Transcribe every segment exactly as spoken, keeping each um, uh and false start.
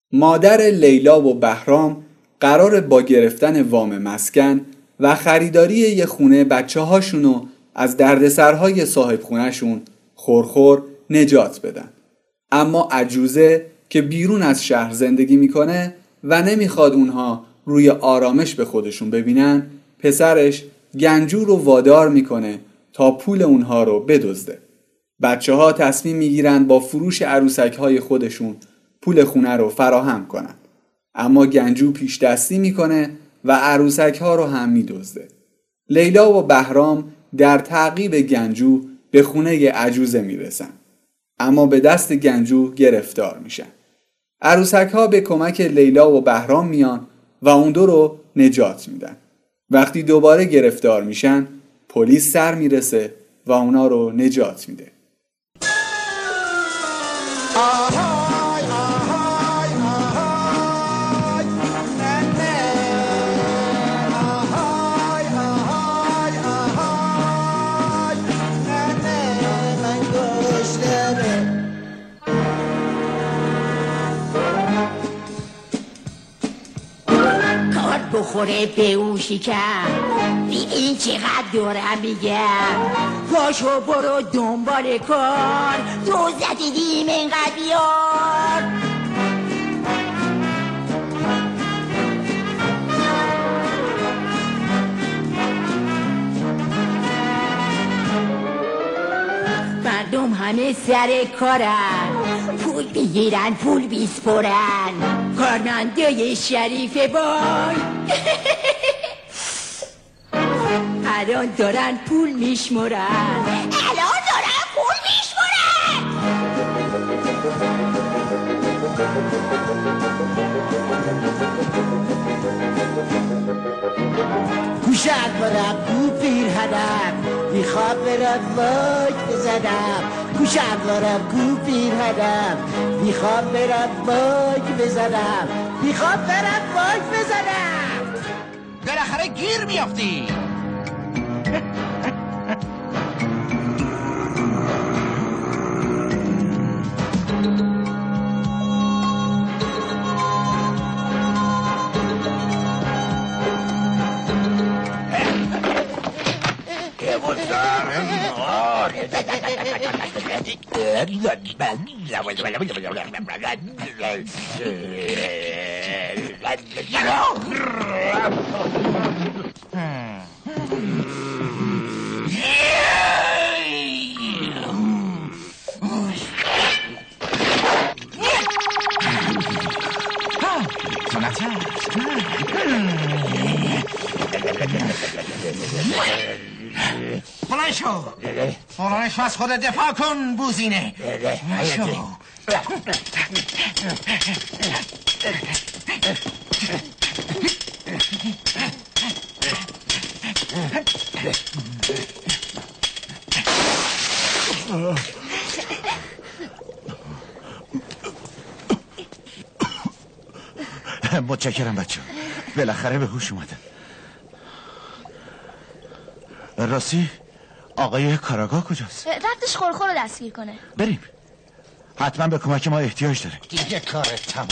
مادر لیلا و بهرام قرار با گرفتن وام مسکن و خریداری یه خونه بچه هاشونو از دردسرهای صاحب خونهشون خورخور نجات بدن. اما عجوزه که بیرون از شهر زندگی میکنه و نمیخواد اونها روی آرامش به خودشون ببینن، پسرش گنجو رو وادار میکنه تا پول اونها رو بدزده. بچه ها تصمیم میگیرن با فروش عروسک های خودشون پول خونه رو فراهم کنن. اما گنجو پیش دستی میکنه و عروسک ها رو هم میدزده. لیلا و بهرام در تعقیب گنجو به خونه عجوزه میرسن. اما به دست گنجو گرفتار میشن. عروسک ها به کمک لیلا و بهرام میان و اون دو رو نجات میدن. وقتی دوباره گرفتار میشن، پلیس سر میرسه و اونا رو نجات میده. آهای آهای آهای ننه آهای آهای آهای ننه من گشنمه کار بخوره به اون شکم این چقدر دارم میگم پاشو برو دنبال کار دوزت دیم اینقدر بیار مردم همه سر کارن پول بگیرن پول بیسپرن کارمندای شریف بای الان دارن پول میشمرن الان دارن پول میشمرن گوشت برم گو پیر هدم میخواب برم واج بزنم گوشت برم گو پیر هدم میخواب برم واج بزنم میخواب برم واج بزنم بالاخره گیر میافتی. بلند شو بلند شو از خود دفاع کن بوزینه شو متشکرم بچه بالاخره به هوش اومدن. راستی آقای کاراگاه کجاست؟ رفتش خورخور رو دستگیر کنه. بریم حتما به کمک ما احتیاج داره. دیگه کارت تمومه.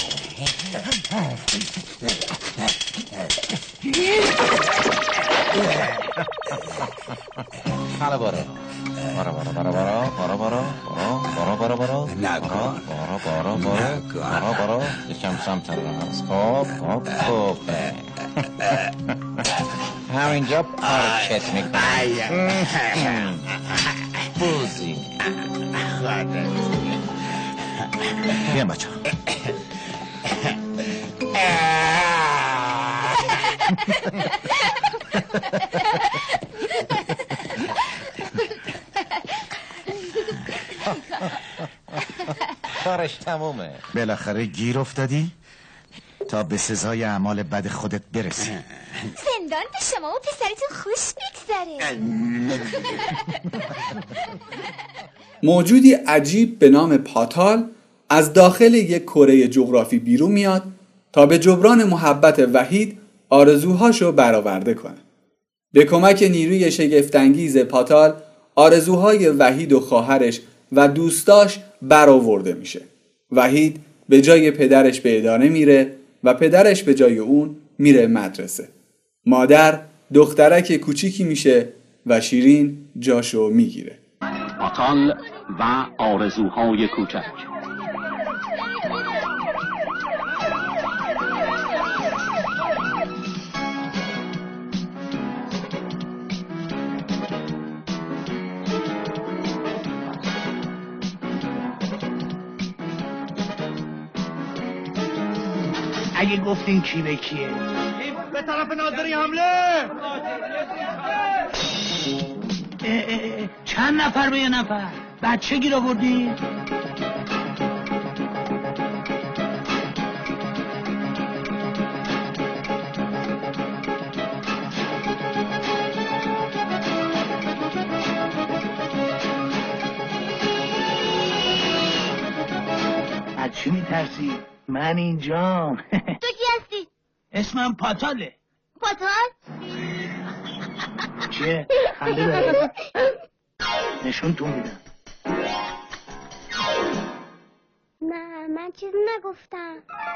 حالا برو برو برو برو برو برو برو برو برو برو نکن برو برو برو برو برو یکم سمت راست خب خب خب همینجا پارکت میکنم بوزی بیان بچه کارش تمومه. بالاخره گیر افتادی تا به سزای اعمال بد خودت برسی. زندان به شما و پسرتون خوش بگذره. موجودی عجیب به نام پاتال از داخل یک کره جغرافی بیرون میاد تا به جبران محبت وحید آرزوهاشو برآورده کنه. به کمک نیروی شگفت‌انگیز پاتال آرزوهای وحید و خواهرش و دوستاش برآورده میشه. وحید به جای پدرش به اداره میره و پدرش به جای اون میره مدرسه. مادر دخترک کوچیکی میشه و شیرین جاشو میگیره. پاتال و آرزوهای کوچک. اگه گفتین کی به کیه به طرف ناظری حمله. اه اه اه. چند نفر به یه نفر بچه گیر آوردی؟ از چی میترسی؟ من اینجام. تو کی هستی؟ اسمم پاتاله. پاتال؟ چیه؟ خنده داره؟ نشون تو میدم. نه من چیزی نگفتم.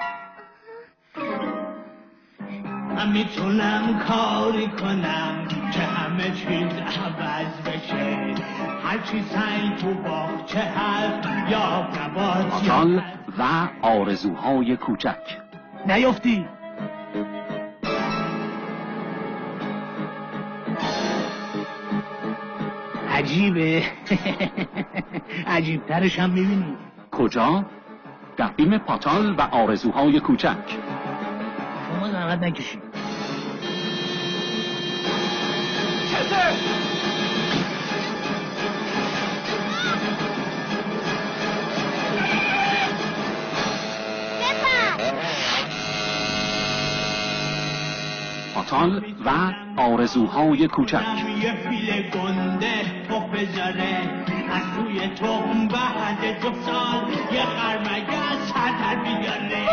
من میتونم کاری کنم که همه چیز عوض بشه. هرچی سنگ تو باغچه هست یا نبات پاتال و آرزوهای کوچک. نیفتی. عجیبه. عجیبترش هم میبینی. کجا؟ در فیلم پاتال و آرزوهای کوچک. شما زحمت نکشید. پاتال و آرزوهای کوچک. یه فیل گنده تخم بذاره از توی تخم بعد دو سال یه خرمگه سر بیاره.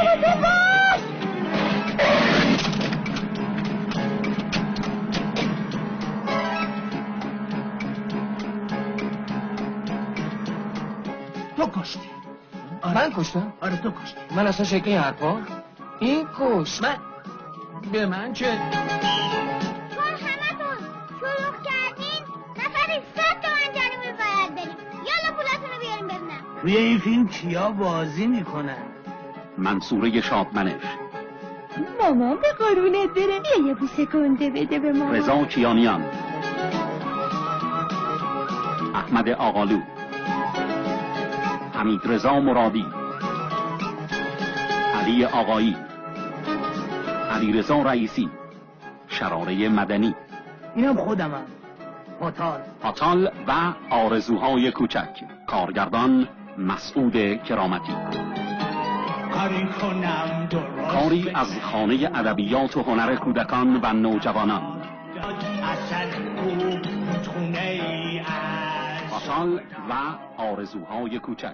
تو کشتی. من کشتم؟ آره تو کشتی. من اصلا شکلی حرفا؟ این کش. من به من چه؟ چون همه تون شروع کردین نفری صد تومن جریمه باید بریم. یالا پولتون رو بیاریم ببینم. توی این فیلم کیا بازی میکنن؟ منصوره شادمنش. مامان به قرونت بره. بیا یه بوسه گنده بده به مامان. رضا کیانیان. احمد آقالو. حمید رضا مرادی. علی آقایی. علی رضا رئیسی. شراره مدنی. اینم خودمم. پاتال. پاتال و آرزوهای کوچک. کارگردان مسعود کرامتی. کاری کنم درست کاری از خانه ادبیات و هنر کودکان و نوجوانان. اصل او خونه ای از پاتال و آرزوهای کوچک.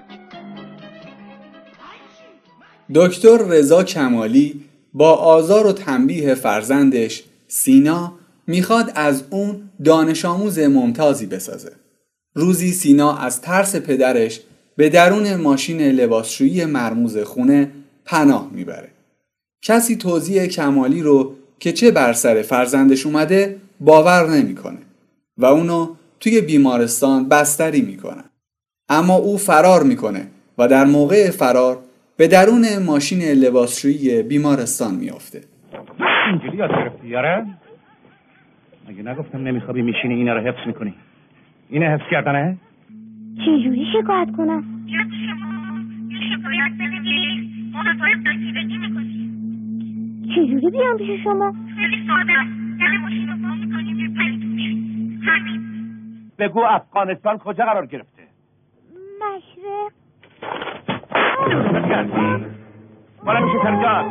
دکتر رضا کمالی با آزار و تنبیه فرزندش سینا میخواد از اون دانش آموز ممتازی بسازه. روزی سینا از ترس پدرش به درون ماشین لباسشویی مرموز خونه پناه میبره. کسی توضیح کمالی رو که چه بر سر فرزندش اومده باور نمیکنه و اونو توی بیمارستان بستری میکنن. اما او فرار میکنه و در موقع فرار به درون ماشین لباسشویی بیمارستان میافته. اینجوری یاد گرفتی یاره؟ مگه نگفتم نمیخوابی میشینی اینا رو حفظ میکنی؟ اینه حفظ کردنه؟ چجوری شکایت کنم؟ بیاد شما یه شکایت بده ما به باید بگی میکنیم. چجوری بیام پیش شما؟ خیلی ساده است. در ماشین رو با میکنیم میپری توش. همین. بگو افغانستان کجا قرار گرفته؟ مشرق. درست کردی؟ بالا میشه سرجان.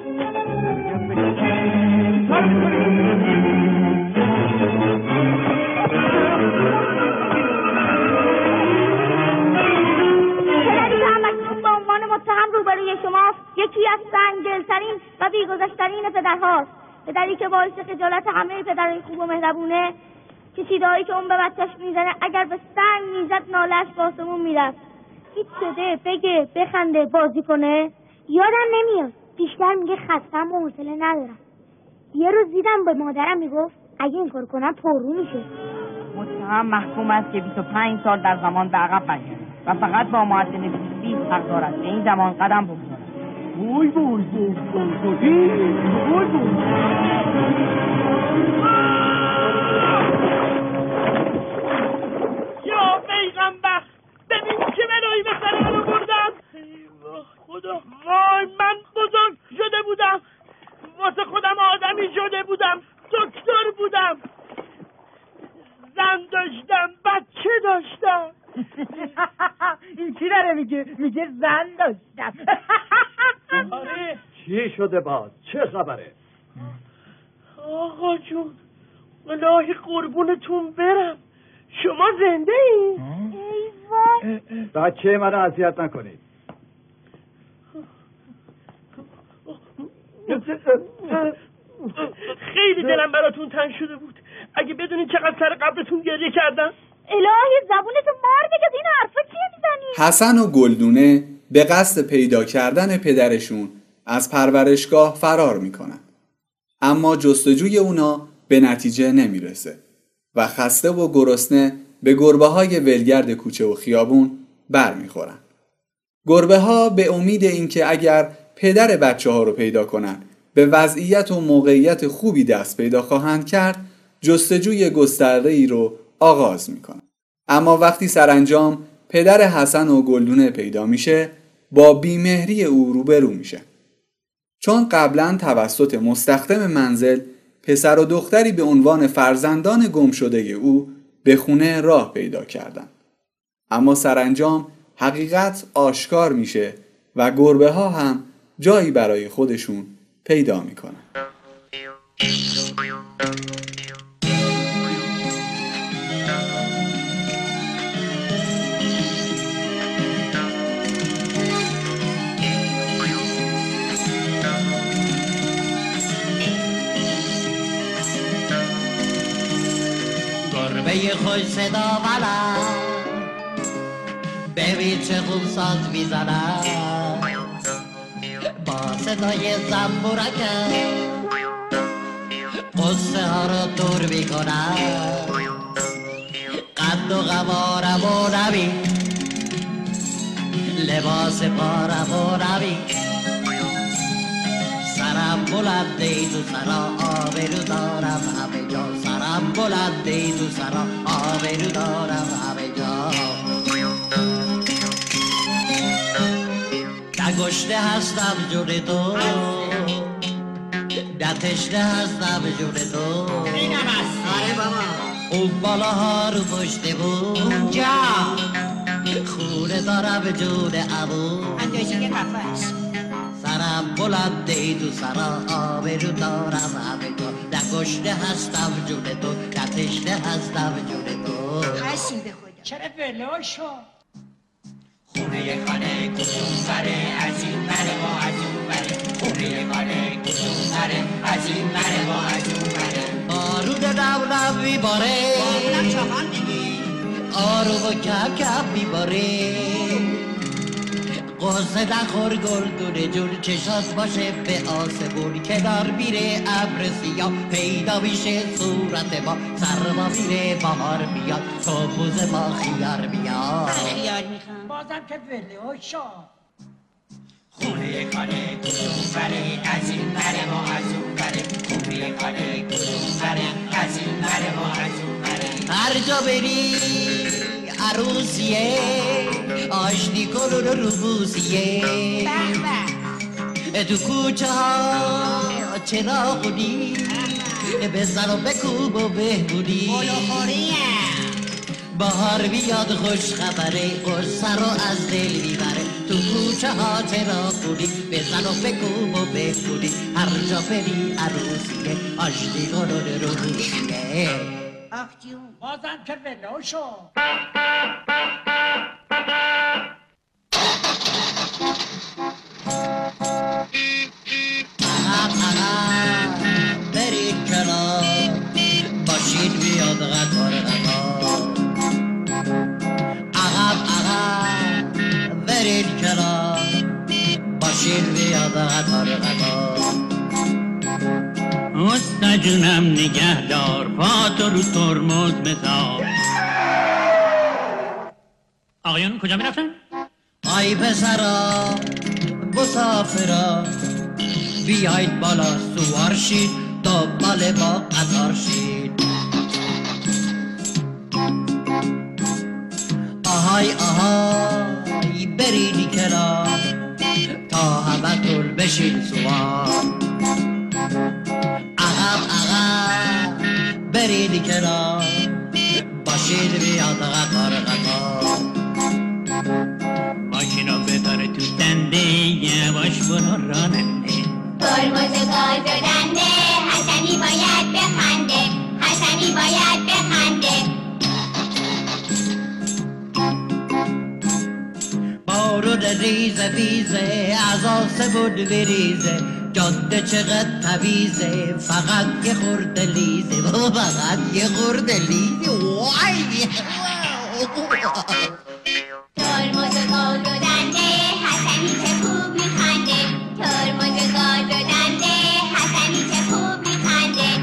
با عنوان متهم روبروی شماست. یکی از سنگدلترین و بیگذشترین پدرهاست. پدری که باعث خجالت همه پدرای خوب و مهربونه. کشیدهایی که اون به بچهش میزنه اگر به سنگ میزد نالش به آسمون میرفت. هیچ شده بگه بخنده بازی کنه. یادم نمیاد. بیشتر میگه خستم و حوصله ندارم. یه روز دیدم به مادرم میگفت اگه این کار کنم پررو میشه. متهم محکوم است که بیست و پنج سال در زمان به عقب برگرده و فقط با معدل بیست حق دارد به این زمان قدم بگذارد. وای وای وای وای وای وای یا پیغمبر ببین چه بلایی به سر من آوردن. خدا وای من بزرگ شده بودم، واسه خودم آدمی شده بودم، دکتر بودم، زن داشتم، بچه داشتم. این چی داره میگه؟ میگه زن داشتم. آره. چی شده باز؟ چه خبره؟ آقا جون الهی قربونتون برم، شما زنده ای؟ ای وای بچه منو اذیت نکنید. خیلی دلم براتون تنگ شده بود. اگه بدونید چقدر سر قبرتون گریه کردم. الهی زبونتو مار بگز، این حرفا چیه میزنی؟ حسن و گلدونه به قصد پیدا کردن پدرشون از پرورشگاه فرار میکنن، اما جستجوی اونا به نتیجه نمیرسه و خسته و گرسنه به گربه های ولگرد کوچه و خیابون بر میخورن. گربه ها به امید اینکه اگر پدر بچه ها رو پیدا کنن به وضعیت و موقعیت خوبی دست پیدا خواهند کرد، جستجوی گسترده‌ای رو آغاز میکنن. اما وقتی سرانجام پدر حسن و گلدونه پیدا میشه، با بیمهری او روبرو میشه، چون قبلا توسط مستخدم منزل پسر و دختری به عنوان فرزندان گم شده او به خونه راه پیدا کردن. اما سرانجام حقیقت آشکار میشه و گربه ها هم جایی برای خودشون پیدا میکنن. گربه خوش صدا بلند ببین چه خوب ساز میزنم، با صدای زنبورکم قصه ها رو دور میکنم. قد و قوارم و نبی، لباس پارم و نبی، سرم بلنده ای تو سرا آبرو دارم همه جا، سرم بلنده ای تو سرا آبرو دارم همه جا. نگشته هستم جون تو، نتشته هستم جون تو. اینم هست. آره بابا. اون بالاها رو پشت بود اونجا خونه دارم جون عمو، اندوشی که کفش سرم بلنده ای تو سرا آبرو دارم همه جا. نگشته هستم جون تو، نتشته هستم جون تو. هستیم به خدا. چرا بلا شو؟ خونه خانه کدوم بره، از این بره و از اون بره. خونه خانه کدوم بره، از این بره و از اون بره. بارود نم نم میباره، بارونم چاقان دیگی، آروم و کم کم میباره. قصه نخور گلدونه جون، چشات باشه به آسمون. کنار میره ابر سیاه، پیدا میشه صورت ما. سرما میره بهار میاد، تو بوز ما خیار میاد. خیار میخوام بازم که وله شو. خونه خانه کدوم بره، از این بره و از اون بره. خونه خانه کدوم بره، از این بره و از اون بره. هر جا بری عروسیه، آشتی کن و روبوسیه. تو کوچه ها چراغونی، بزن و بکوب و بهبونی. بهار بیاد خوش خبره، قصه رو از دل میبره. تو کوچه ها چراغونی، بزن و بکوب و بهبونی. هر جا بری عروسیه، آشتی کن و روبوسیه. آخ جون بازم که وله شو. عقب عقب برید کنار، باشید بیاد قطار قطار. عقب عقب برید کنار، باشید بیاد غبا. استا جونم نگهدار پاتو رو ترمز بذار. آقایان کجا میرفتن؟ آی پسرا مسافرا بیایید بالا سوار شید دنبال با قطار شید. آهای آهای برید کنار تا همه طول بشید سوار. عقب عقب برید کنار باشید بیاد قطار قطار. ماشینو ببره تو دنده یواش برو راننده. ترمز گاز دنده حسنی باید بخنده، حسنی باید بخنده. بارون ریزه ویزه از آسمون بریزه، جاده چقدر تویزه فقط یه خورده لیزه، فقط یه خورده لیزه. وای ترمز گاز دنده حسنی چه خوب میخنده، ترمز گاز دنده حسنی چه خوب میخنده.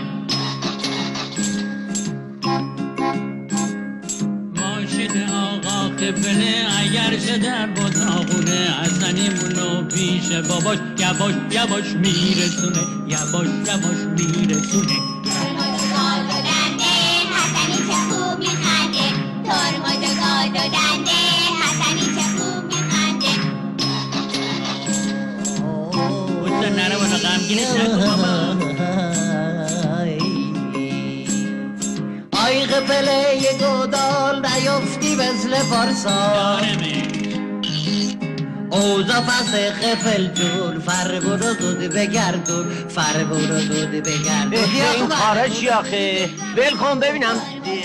ماشین آقا قبله اگر شده بطاقونه حسنیمونو پیش باباش یواش یواش میرسونه، یواش یواش میرسونه. ترمز گاز دنده حسنی چه خوب میخنده، ترمز گاز دنده حسنی چه خوب میخنده. بوده نره بالا غمگینش نکن بابا. آی قبله یه گودال نیفتی مثل پارسال. اوزا پس قفل جون فر برو زود بگردون، فر برو زود بگردون. این کاره چی آخه؟ ول کن ببینم.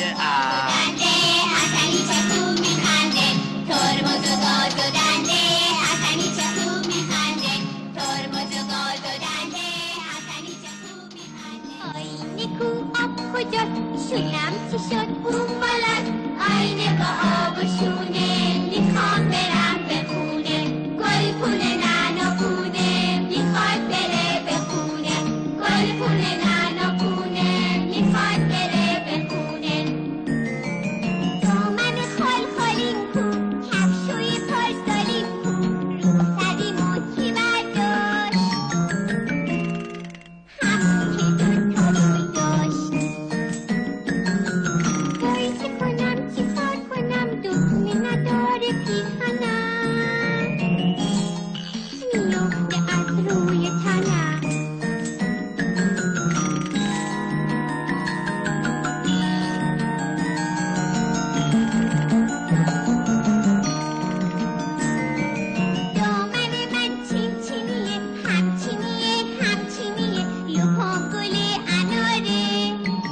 حسنی چه خوب میخنده، ترمز گاز دنده حسنی چه خوب میخنده، ترمز گاز دنده حسنی چه خوب میخنده. آینه کو آب کجاست شونم چی شد اون بالاست، آینه با آب و شونه میخوام برم به خونه، گل پونه نانا پونه میخواد بره به خونه، گل پونه نانا پونه میخواد بره به خونه. دامن خال خالین کو کفشوی پارسالین کو روسری موچی برداشت همون که دوتا روی داشت. وای چه کنم چی کار کنم دکمه نداره پیهنم میفته از روی تنم. دامن من چین چینیه همچینیه همچینیه لپام گل اناره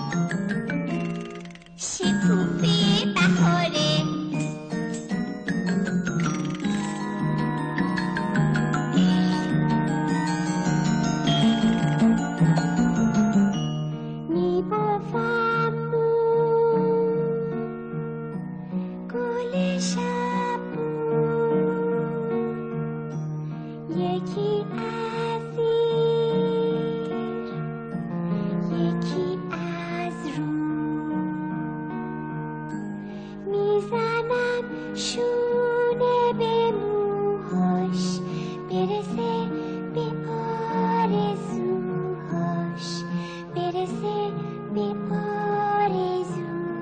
شکوفه بهاره. میبافم گل شبو یکی از زیر یکی از رو میزنم شونه به موهاش برسه به آرزوهاش، برسه به آرزوهاش.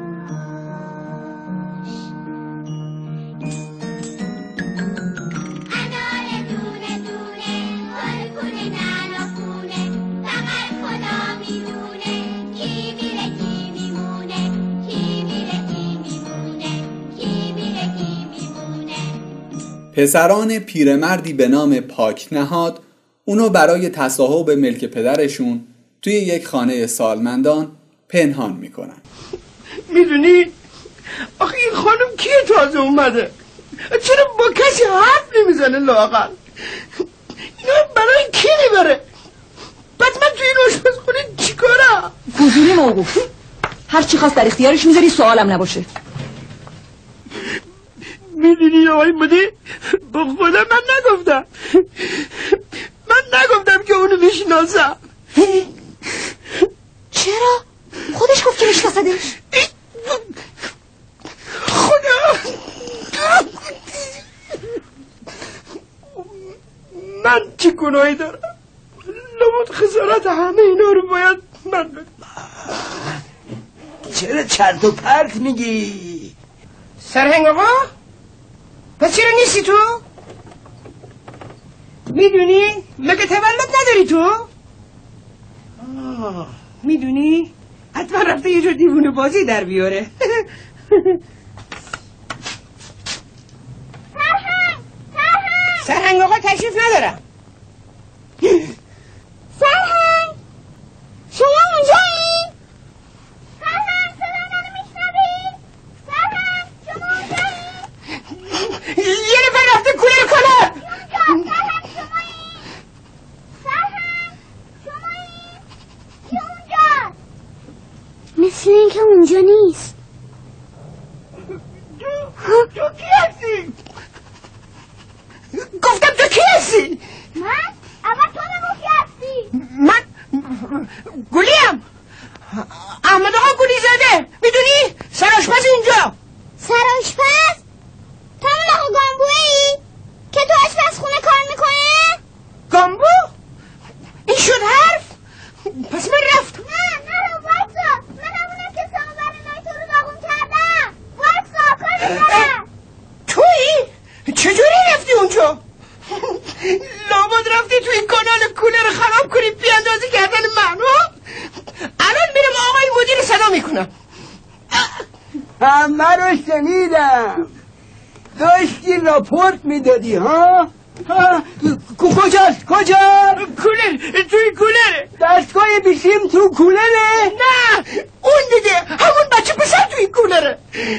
انار دونه دونه گل کنه نانا خونه، فقط خدا میدونه کی میره کی میمونه، کی میره کی میمونه، کی میره کی میمونه. پسران پیرمردی به نام پاک نهاد اونو برای تصاحب ملک پدرشون توی یک خانه سالمندان پنهان میکنن. میدونی آخه این خانم کیه تازه اومده؟ چرا با کسی حرف نمیزنه لااقل؟ اینا برای کی میبره؟ بعد من توی این آشپزخونه چیکارم؟ فضولی موقوف هر چی خواست در اختیارش میذاری سوالم نباشه. میدونی آقای مدیر با خودم من نگفتم، من نگفتم که اونو میشناسم. چرا؟ خودش گفت که میشناسدش. خدا من چه گناهی دارم؟ لابد خسارت همه اینا رو باید من بدم. چرا چرت و پرت میگی؟ سرهنگ آقا؟ پس چرا نیستی تو؟ میدونی؟ مگه تولد نداری تو؟ میدونی؟ حتما رفته یه جور دیوونه بازی در بیاره. سرهنگ سرهنگ سرهنگ آقا تشریف ندارم. سرهنگ شما اونجایی؟ سرهنگ صدای منو میشنوی؟ سرهنگ شما اونجایی؟ یه نفر رفته کولر کنه. اونجا سرهنگ شمایی؟ سرهنگ شمایی؟ کی اونجا؟ مثل اینکه اونجا نیست. تو تو کی هستی؟ گفتم تو کی هستی؟ من؟ اول تو نگو کی هستی؟ من گلیم احمد آقا گلی زده. میدونی؟ سرآشپز اینجا. سرآشپز؟ تو اون آقا گامبویی؟ که تو آشپزخونه کار میکنه؟ گامبو؟ این شد حرف؟ پس من رفت. نه نه وایسا، من همونم که سامانه تو رو داغون کردم. وایسا کار میکنم. تویی؟ چجوری رفتی اونجا؟ لابد رفتی توی کانال کولر خراب کنی بیاندازی کردن منو؟ الان میرم آقای مدیر صدا میکنم. همه رو شنیدم. داشتی راپورت میدادی ها؟ کجاست؟ کجا؟ کولر، توی کولر. دستگاه بیسیم تو کولره؟ نه اون دیگه، همون بچه پسر توی کولره.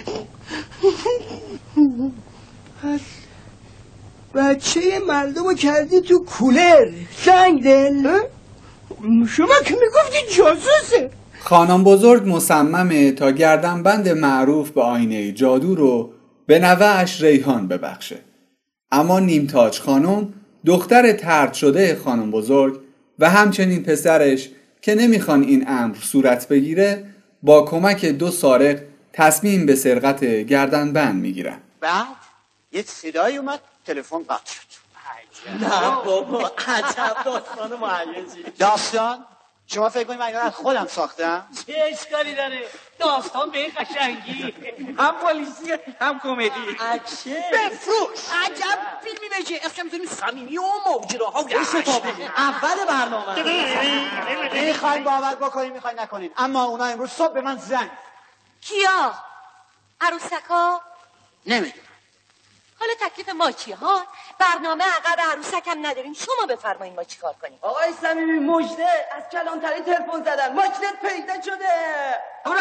پس بچه مردمو کردی تو کولر سنگ دل؟ شما که میگفتی جاسوسه. خانم بزرگ مصممه تا گردنبند معروف به آینه جادو رو به نوه‌اش ریحان ببخشه. اما نیمتاج خانم دختر طرد شده خانم بزرگ و همچنین پسرش که نمیخوان این امر صورت بگیره با کمک دو سارق تصمیم به سرقت گردنبند میگیرن. بعد یه صدایی اومد، تلفن قطع شد. نه بابا عجب داستان مهیجی. داستان؟ شما فکر کنید من اینا از خودم ساختم؟ چه اشکالی داره؟ داستان به این قشنگی، هم پلیسی هم کمدی. اچه بفروش. عجب فیلمی بشه. اصلا میتونیم صمیمی و ماجراها و اول برنامه میخواین باور بکنین میخواین نکنین، اما اونا امروز صبح به من زنگ. کیا؟ عروسکا؟ نمیدونم. حالا تکلیف ما چیه ها؟ برنامه عقب عروسک هم نداریم، شما بفرمایید ما چی کار کنیم. آقای صمیمی مژده، از کلانتری تلفن زدن، ماشینت پیدا شده. هورا!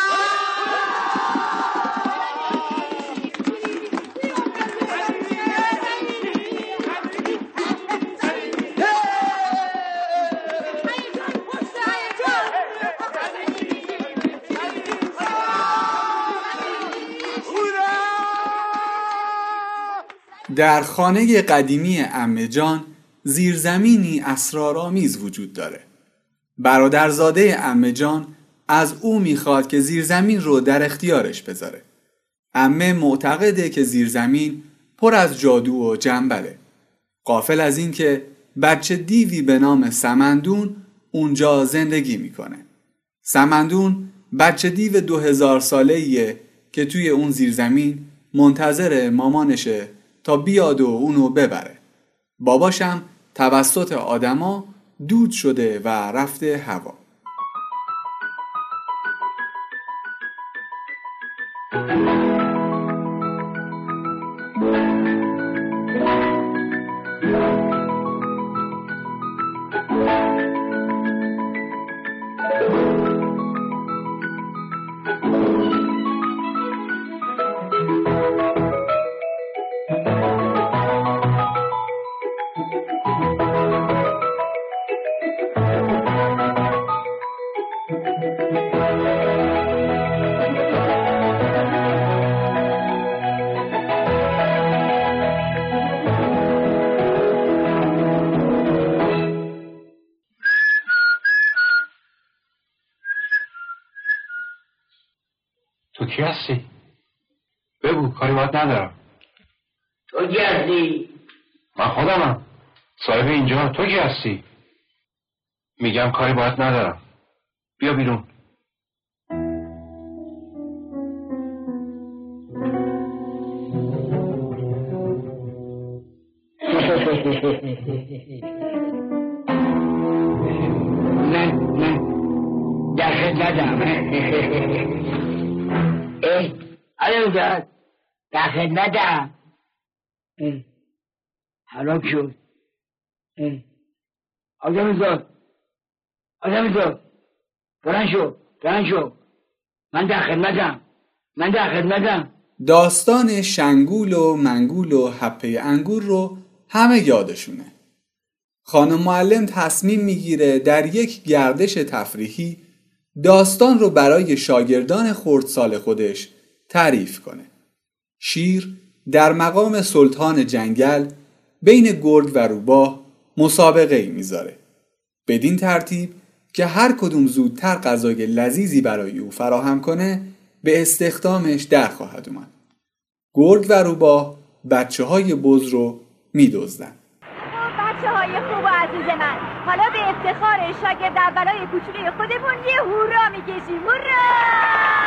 در خانه قدیمی عمه جان زیرزمینی اسرارآمیز وجود داره. برادرزاده عمه جان از او میخواد که زیرزمین رو در اختیارش بذاره. عمه معتقده که زیرزمین پر از جادو و جنبله. غافل از این که بچه دیوی به نام سمندون اونجا زندگی میکنه. سمندون بچه دیو دو هزار ساله‌ایه که توی اون زیرزمین منتظر مامانشه تا بیاد و اونو ببره. باباشم توسط آدما دود شده و رفته هوا. تو کی هستی؟ بگو، کاری باید ندارم. تو کی هستی؟ من خودمم، صاحب اینجا. تو کی هستی؟ میگم کاری باید ندارم. بیا بیرون. من من در خدمتم. اه آره اونجا در خدمتم. حالا شد. آدم زاد آدم زاد برن شو برن شو من در خدمتم من در خدمتم. داستان شنگول و منگول و حپه انگور رو همه یادشونه. خانم معلم تصمیم میگیره در یک گردش تفریحی داستان رو برای شاگردان خردسال خودش تعریف کنه. شیر در مقام سلطان جنگل بین گرگ و روباه مسابقه ای میذاره. بدین ترتیب که هر کدوم زودتر غذای لذیذی برای او فراهم کنه به استخدامش در خواهد اومد. گرگ و روباه بچه های بز رو میدزدن. بچه های خوب و عزیز من، حالا به افتخار شاگرد اولای کوچولوی خودمون یه هورا میکشیم. هورا!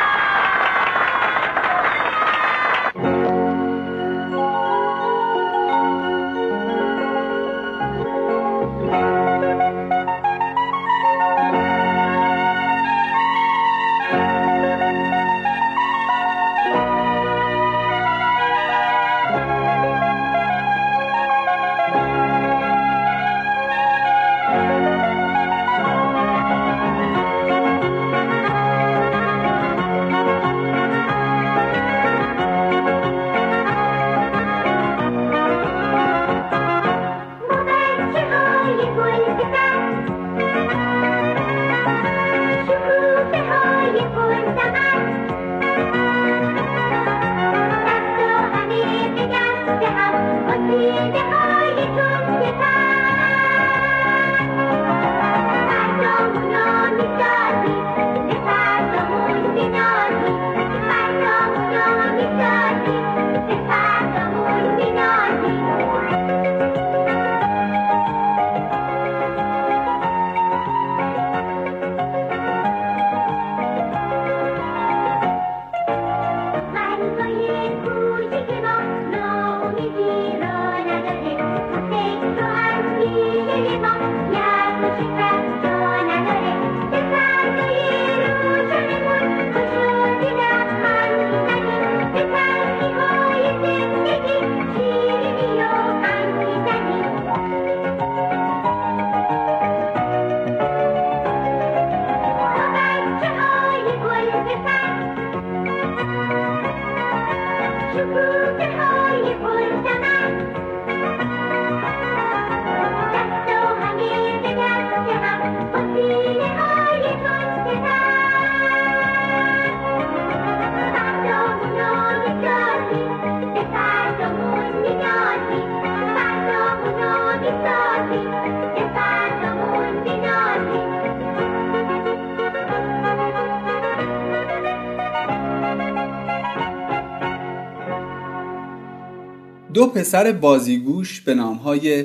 دو پسر بازیگوش به نامهای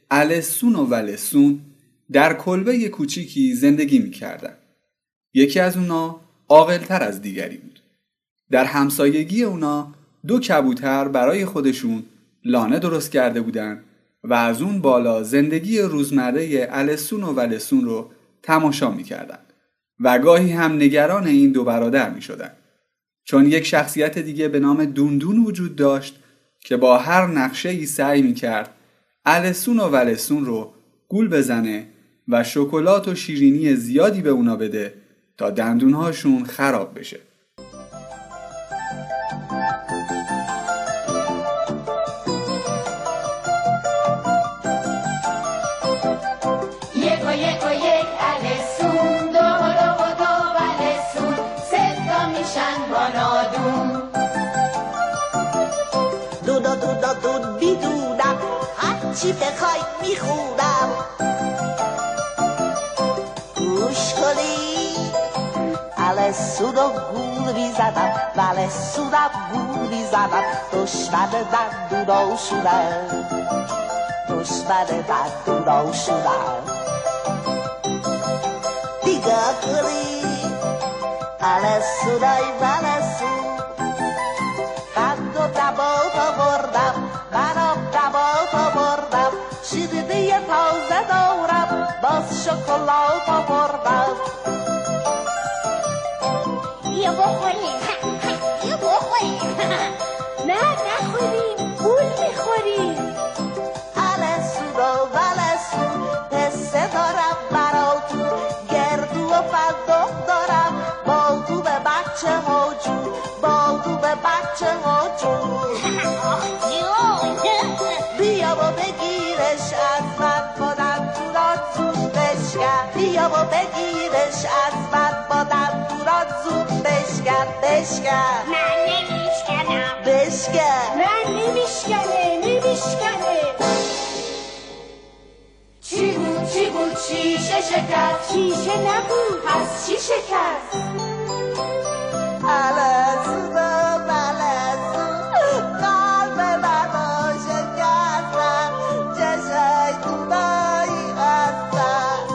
السون و ولسون در کلبه کوچیکی زندگی می‌کردند. یکی از اونا عاقل‌تر از دیگری بود. در همسایگی اونا دو کبوتر برای خودشون لانه درست کرده بودند و از اون بالا زندگی روزمره السون و ولسون رو تماشا می‌کردند و گاهی هم نگران این دو برادر می‌شدند. چون یک شخصیت دیگه به نام دوندون وجود داشت که با هر نقشه‌ای سعی می‌کرد السون و ولسون رو گول بزنه و شکلات و شیرینی زیادی به اونا بده تا دندونهاشون خراب بشه. چی بخوای میخونم گوش کنی بله سودو گول بیزدم بله سودم گول بیزدم دشمن در دودو شدم دشمن در دودو شدم دیگه کلی بله سودای بله سود قند و نبات آوردم منم نبات آوردم شیرینی تازه دارم باز شکلات آوردم بیا بخوریم بیا بخوریم نه نخوریم گول میخوریم اله سودا بله سود پسه دارم براتون گردو و فندق دارم با تو به بچه ها جون با تو به بچه ها جون بیا و بگیرش از من بادم دوران زود بشکن بیا و بگیرش از من بادم دوران زود بشکن بشکن من نمیشکنم بشکن من نمیشکنه نمیشکنه چی بود چی بود شیشه شکست شیشه نبود پس چی شکست اله سودا بله سود قلب منو شکستم چشای دودایی هستم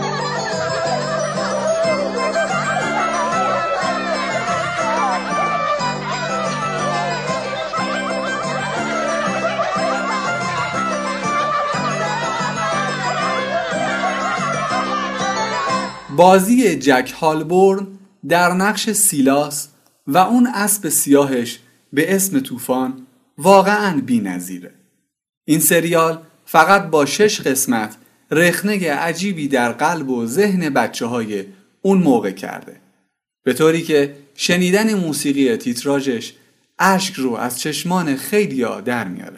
بازی جک هالبورن در نقش سیلاس و اون اسب سیاهش به اسم طوفان واقعاً بی‌نظیره. این سریال فقط با شش قسمت رخنه عجیبی در قلب و ذهن بچه‌های اون موقع کرده، به طوری که شنیدن موسیقی تیتراژش اشک رو از چشمان خیلیا در میاره.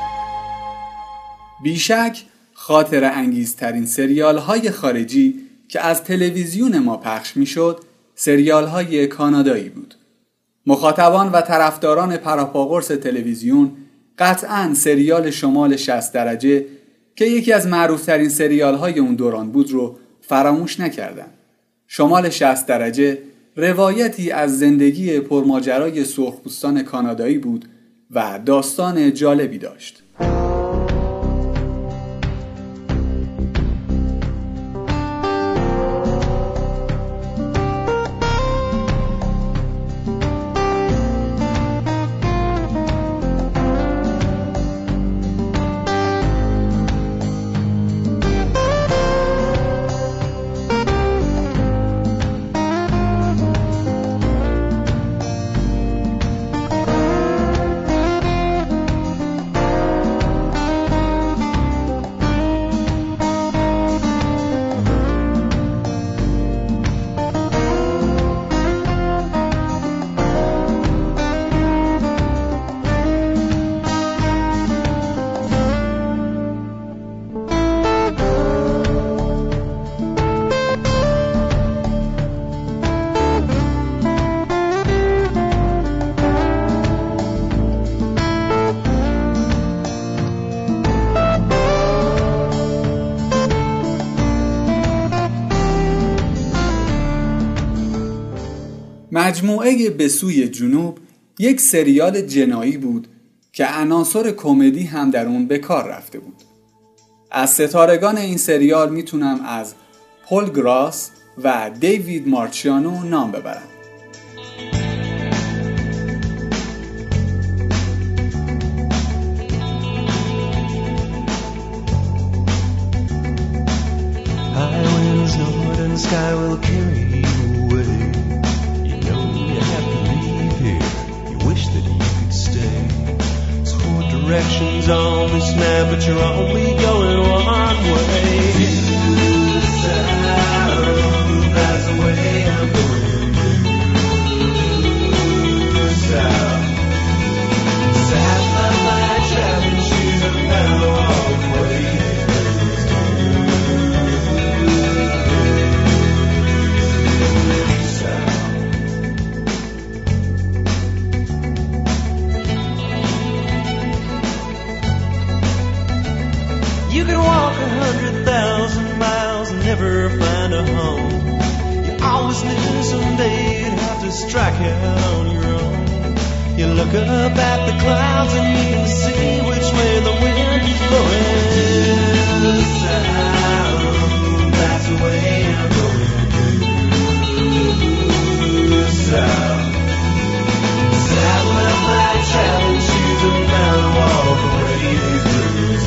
بیشک خاطر انگیزترین سریال های خارجی که از تلویزیون ما پخش میشد سریال های کانادایی بود. مخاطبان و طرفداران پراپاقرص تلویزیون قطعاً سریال شمال شصت درجه که یکی از معروفترین سریال های اون دوران بود رو فراموش نکردن. شمال شصت درجه روایتی از زندگی پرماجرای سرخپوستان کانادایی بود و داستان جالبی داشت. مجموعه به سوی جنوب یک سریال جنایی بود که عناصر کمدی هم در اون به کار رفته بود. از ستارگان این سریال میتونم از پول گراس و دیوید مارچیانو نام ببرم. Directions on this map, but you're only going one way. South, that's the way I'm going. South, south of my traveling shoes, I'm now all the way. You can walk a hundred thousand miles and never find a home. You always knew someday you'd have to strike out on your own. You look up at the clouds and you can see which way the wind is blowing. South, that's the way I'm going. South, south of my traveling shoes and bound to walk away these blues.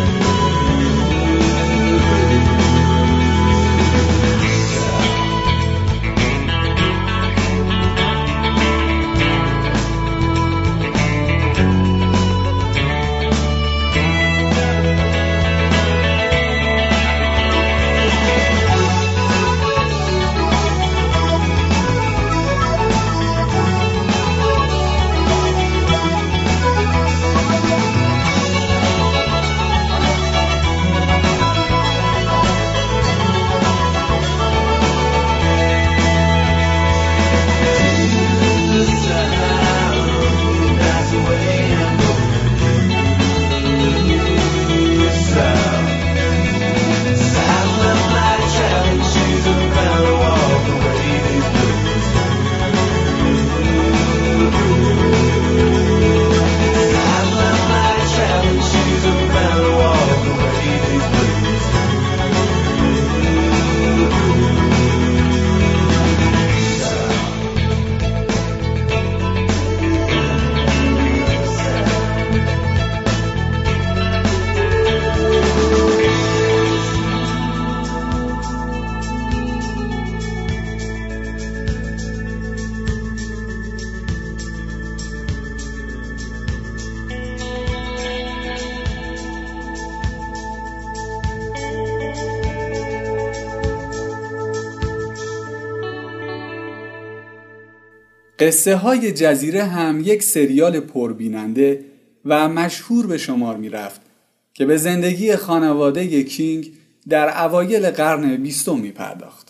قصه های جزیره هم یک سریال پربیننده و مشهور به شمار می رفت که به زندگی خانواده کینگ در اوایل قرن بیستم می پرداخت.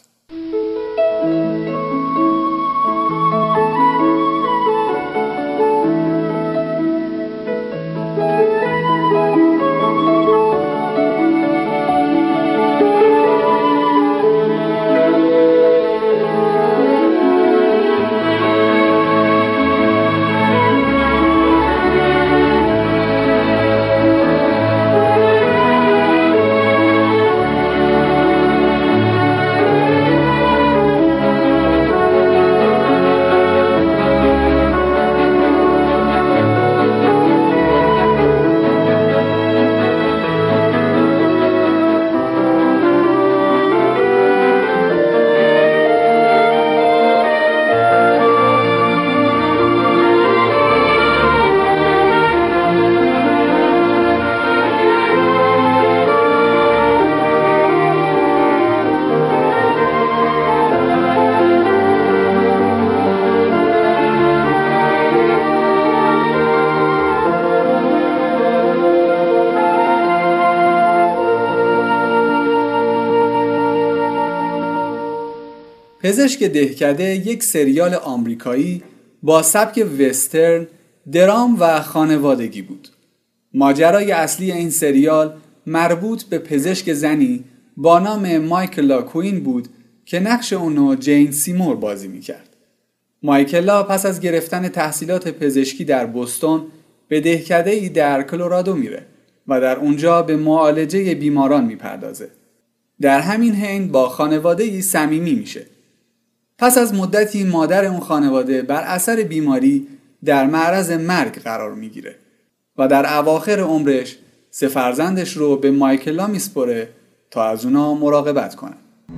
پزشک دهکده یک سریال آمریکایی با سبک وسترن، درام و خانوادگی بود. ماجرای اصلی این سریال مربوط به پزشک زنی با نام مایکلا کوین بود که نقش اونو جین سیمور بازی میکرد. مایکلا پس از گرفتن تحصیلات پزشکی در بوستون به دهکده‌ای در کلرادو میره و در اونجا به معالجه بیماران میپردازه. در همین حین با خانواده‌ای صمیمی میشه. پس از مدتی مادر اون خانواده بر اثر بیماری در معرض مرگ قرار میگیره و در اواخر عمرش سه فرزندش رو به مایکلا میسپره تا از اونا مراقبت کنه.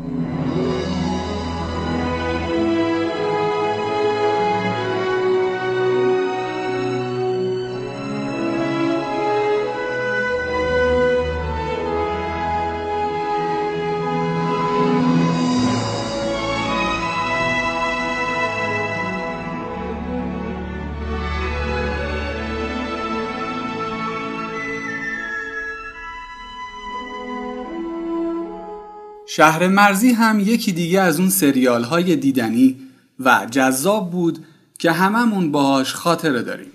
شهر مرزی هم یکی دیگه از اون سریال های دیدنی و جذاب بود که هممون باهاش خاطره داریم.